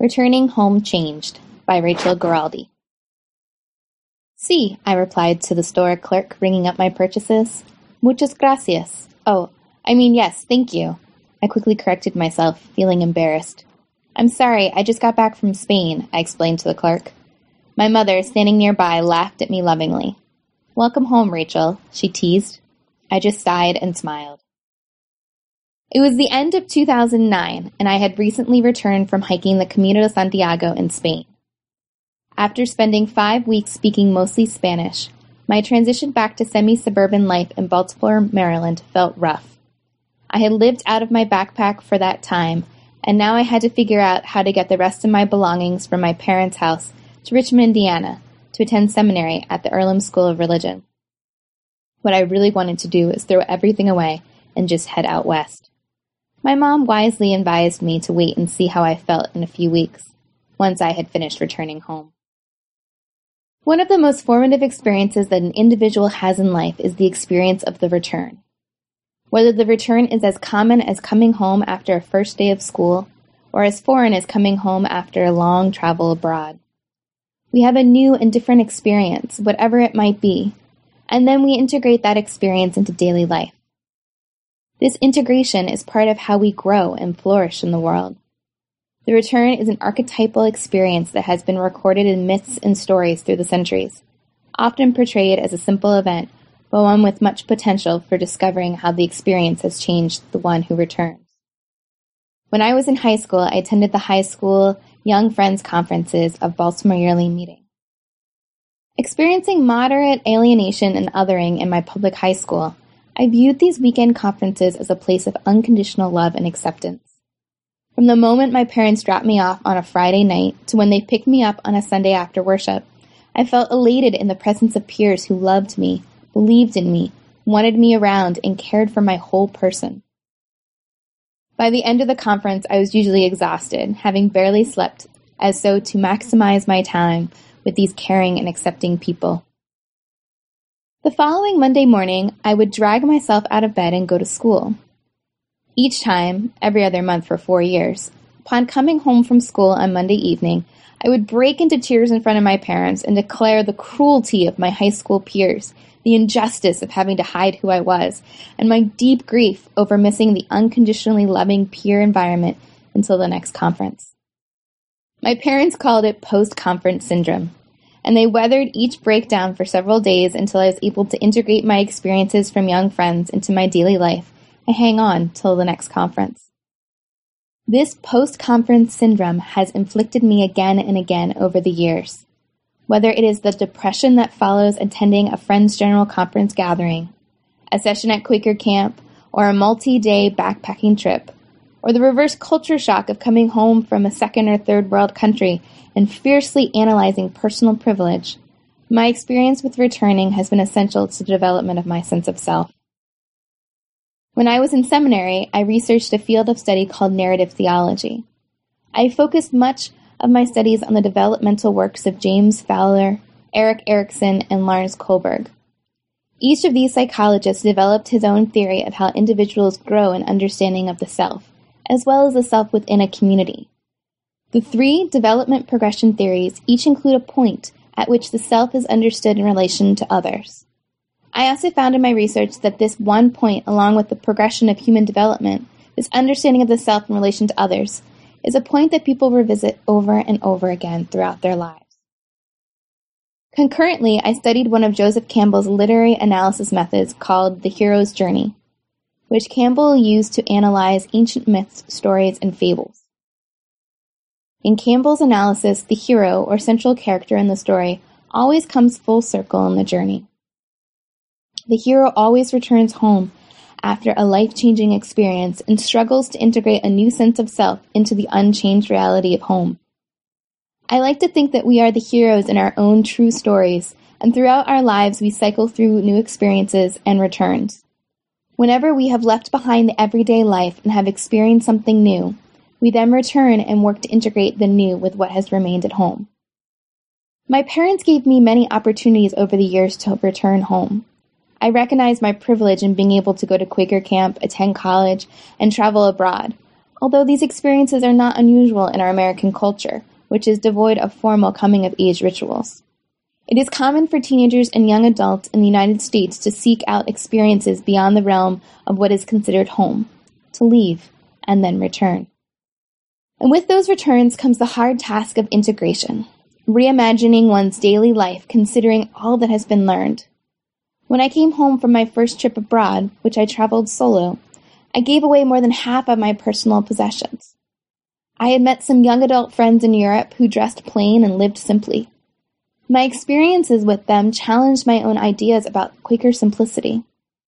Returning Home Changed by Rachel Giraldi. Sí, I replied to the store clerk ringing up my purchases. Muchas gracias. Yes, thank you. I quickly corrected myself, feeling embarrassed. I'm sorry, I just got back from Spain, I explained to the clerk. My mother, standing nearby, laughed at me lovingly. Welcome home, Rachel, she teased. I just sighed and smiled. It was the end of 2009, and I had recently returned from hiking the Camino de Santiago in Spain. After spending 5 weeks speaking mostly Spanish, my transition back to semi-suburban life in Baltimore, Maryland felt rough. I had lived out of my backpack for that time, and now I had to figure out how to get the rest of my belongings from my parents' house to Richmond, Indiana, to attend seminary at the Earlham School of Religion. What I really wanted to do was throw everything away and just head out west. My mom wisely advised me to wait and see how I felt in a few weeks, once I had finished returning home. One of the most formative experiences that an individual has in life is the experience of the return. Whether the return is as common as coming home after a first day of school, or as foreign as coming home after a long travel abroad. We have a new and different experience, whatever it might be, and then we integrate that experience into daily life. This integration is part of how we grow and flourish in the world. The return is an archetypal experience that has been recorded in myths and stories through the centuries, often portrayed as a simple event, but one with much potential for discovering how the experience has changed the one who returns. When I was in high school, I attended the high school Young Friends conferences of Baltimore Yearly Meeting. Experiencing moderate alienation and othering in my public high school, I viewed these weekend conferences as a place of unconditional love and acceptance. From the moment my parents dropped me off on a Friday night to when they picked me up on a Sunday after worship, I felt elated in the presence of peers who loved me, believed in me, wanted me around, and cared for my whole person. By the end of the conference, I was usually exhausted, having barely slept, as so to maximize my time with these caring and accepting people. The following Monday morning, I would drag myself out of bed and go to school. Each time, every other month for 4 years, upon coming home from school on Monday evening, I would break into tears in front of my parents and declare the cruelty of my high school peers, the injustice of having to hide who I was, and my deep grief over missing the unconditionally loving peer environment until the next conference. My parents called it post-conference syndrome, and they weathered each breakdown for several days until I was able to integrate my experiences from Young Friends into my daily life and hang on till the next conference. This post-conference syndrome has inflicted me again and again over the years. Whether it is the depression that follows attending a friend's general conference gathering, a session at Quaker Camp, or a multi-day backpacking trip, or the reverse culture shock of coming home from a second or third world country and fiercely analyzing personal privilege, my experience with returning has been essential to the development of my sense of self. When I was in seminary, I researched a field of study called narrative theology. I focused much of my studies on the developmental works of James Fowler, Erik Erikson, and Lars Kohlberg. Each of these psychologists developed his own theory of how individuals grow in understanding of the self, as well as the self within a community. The 3 development progression theories each include a point at which the self is understood in relation to others. I also found in my research that this one point, along with the progression of human development, this understanding of the self in relation to others, is a point that people revisit over and over again throughout their lives. Concurrently, I studied one of Joseph Campbell's literary analysis methods called the hero's journey, which Campbell used to analyze ancient myths, stories, and fables. In Campbell's analysis, the hero, or central character in the story, always comes full circle in the journey. The hero always returns home after a life-changing experience and struggles to integrate a new sense of self into the unchanged reality of home. I like to think that we are the heroes in our own true stories, and throughout our lives we cycle through new experiences and returns. Whenever we have left behind the everyday life and have experienced something new, we then return and work to integrate the new with what has remained at home. My parents gave me many opportunities over the years to return home. I recognize my privilege in being able to go to Quaker Camp, attend college, and travel abroad, although these experiences are not unusual in our American culture, which is devoid of formal coming-of-age rituals. It is common for teenagers and young adults in the United States to seek out experiences beyond the realm of what is considered home, to leave, and then return. And with those returns comes the hard task of integration, reimagining one's daily life considering all that has been learned. When I came home from my first trip abroad, which I traveled solo, I gave away more than half of my personal possessions. I had met some young adult friends in Europe who dressed plain and lived simply. My experiences with them challenged my own ideas about Quaker simplicity.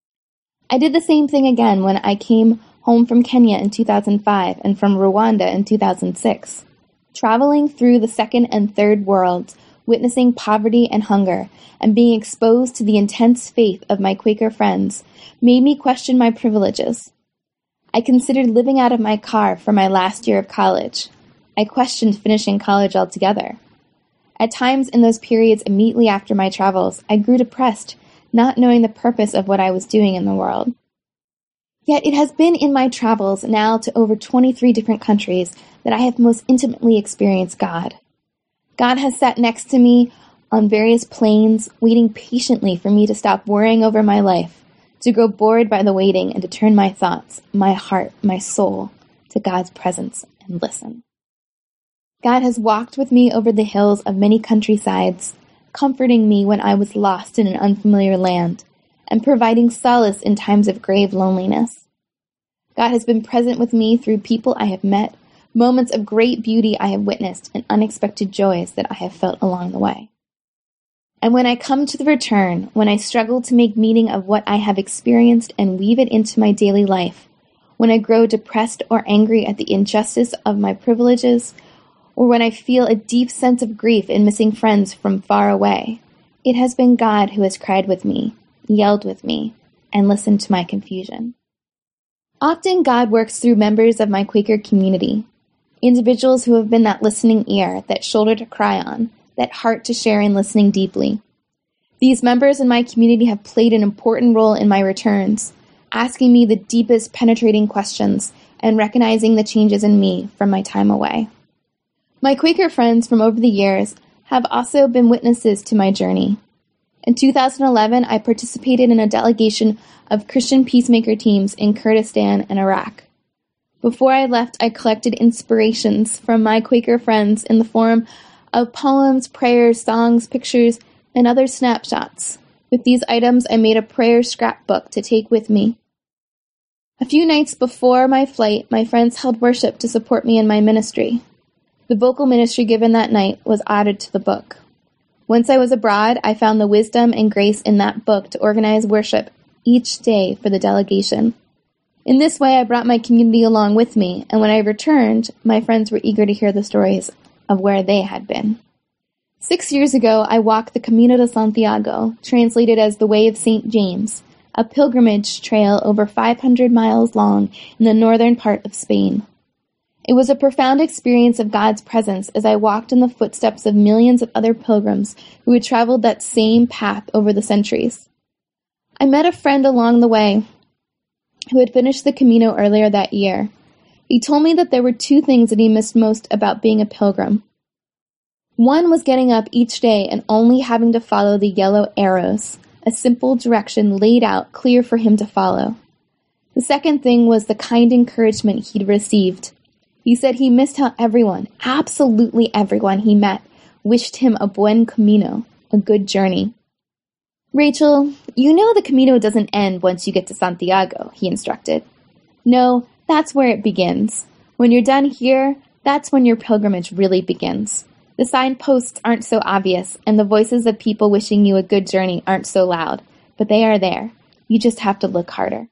I did the same thing again when I came home from Kenya in 2005 and from Rwanda in 2006. Traveling through the second and third worlds, witnessing poverty and hunger, and being exposed to the intense faith of my Quaker friends made me question my privileges. I considered living out of my car for my last year of college. I questioned finishing college altogether. At times in those periods immediately after my travels, I grew depressed, not knowing the purpose of what I was doing in the world. Yet it has been in my travels now to over 23 different countries that I have most intimately experienced God. God has sat next to me on various planes, waiting patiently for me to stop worrying over my life, to grow bored by the waiting, and to turn my thoughts, my heart, my soul to God's presence and listen. God has walked with me over the hills of many countrysides, comforting me when I was lost in an unfamiliar land, and providing solace in times of grave loneliness. God has been present with me through people I have met, moments of great beauty I have witnessed, and unexpected joys that I have felt along the way. And when I come to the return, when I struggle to make meaning of what I have experienced and weave it into my daily life, when I grow depressed or angry at the injustice of my privileges, or when I feel a deep sense of grief in missing friends from far away, it has been God who has cried with me, yelled with me, and listened to my confusion. Often God works through members of my Quaker community, individuals who have been that listening ear, that shoulder to cry on, that heart to share in listening deeply. These members in my community have played an important role in my returns, asking me the deepest penetrating questions and recognizing the changes in me from my time away. My Quaker friends from over the years have also been witnesses to my journey. In 2011, I participated in a delegation of Christian peacemaker teams in Kurdistan and Iraq. Before I left, I collected inspirations from my Quaker friends in the form of poems, prayers, songs, pictures, and other snapshots. With these items, I made a prayer scrapbook to take with me. A few nights before my flight, my friends held worship to support me in my ministry. The vocal ministry given that night was added to the book. Once I was abroad, I found the wisdom and grace in that book to organize worship each day for the delegation. In this way, I brought my community along with me, and when I returned, my friends were eager to hear the stories of where they had been. 6 years ago, I walked the Camino de Santiago, translated as the Way of St. James, a pilgrimage trail over 500 miles long in the northern part of Spain. It was a profound experience of God's presence as I walked in the footsteps of millions of other pilgrims who had traveled that same path over the centuries. I met a friend along the way who had finished the Camino earlier that year. He told me that there were two things that he missed most about being a pilgrim. One was getting up each day and only having to follow the yellow arrows, a simple direction laid out clear for him to follow. The second thing was the kind encouragement he'd received. He said he missed how everyone, absolutely everyone he met, wished him a buen camino, a good journey. Rachel, you know the Camino doesn't end once you get to Santiago, he instructed. No, that's where it begins. When you're done here, that's when your pilgrimage really begins. The signposts aren't so obvious, and the voices of people wishing you a good journey aren't so loud, but they are there. You just have to look harder.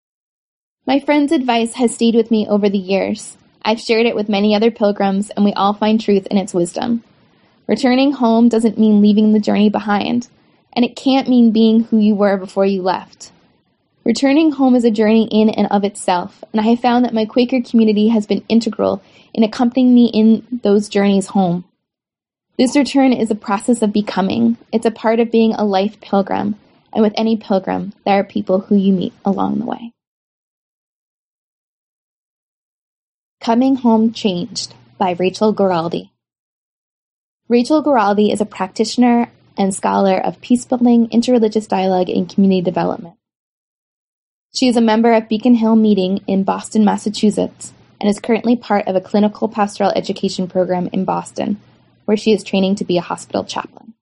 My friend's advice has stayed with me over the years. I've shared it with many other pilgrims, and we all find truth in its wisdom. Returning home doesn't mean leaving the journey behind, and it can't mean being who you were before you left. Returning home is a journey in and of itself, and I have found that my Quaker community has been integral in accompanying me in those journeys home. This return is a process of becoming. It's a part of being a life pilgrim, and with any pilgrim, there are people who you meet along the way. Coming Home Changed by Rachel Goraldi. Rachel Goraldi is a practitioner and scholar of peacebuilding, interreligious dialogue, and community development. She is a member of Beacon Hill Meeting in Boston, Massachusetts, and is currently part of a clinical pastoral education program in Boston, where she is training to be a hospital chaplain.